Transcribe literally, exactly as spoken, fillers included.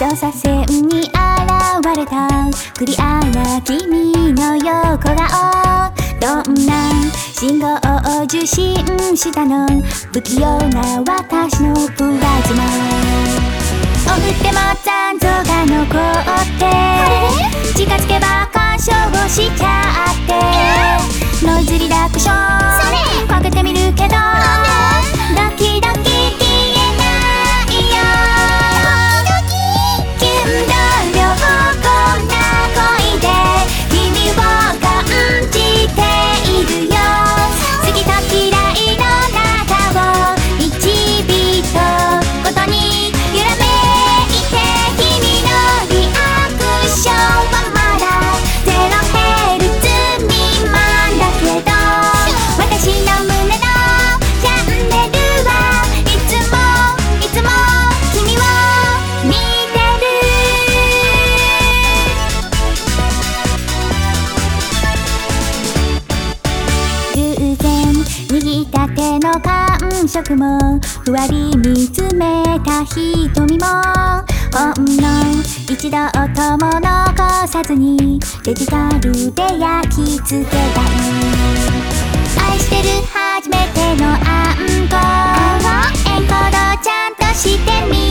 調査船に現れたクリアな君の横顔、どんな信号を受信したの、不器用な私のプラズマ。オフでも残像が残って近づけば干渉をしちゃって、ノイズリダクションかけてみるけどドキドキ消えないよ。キュンと良好な恋で君を感じているよ。好きと嫌いの中をいちビートごとに揺らめいて、君のリアクションはまだゼロヘルツ未満だけど、私の胸のチャンネルはいつもいつも君を見てる。偶然握った手の感触もふわり見つめた瞳も、ほんの一度とも残さずにデジタルで焼き付けたい。愛してる初めての暗号エンコードちゃんとしてみ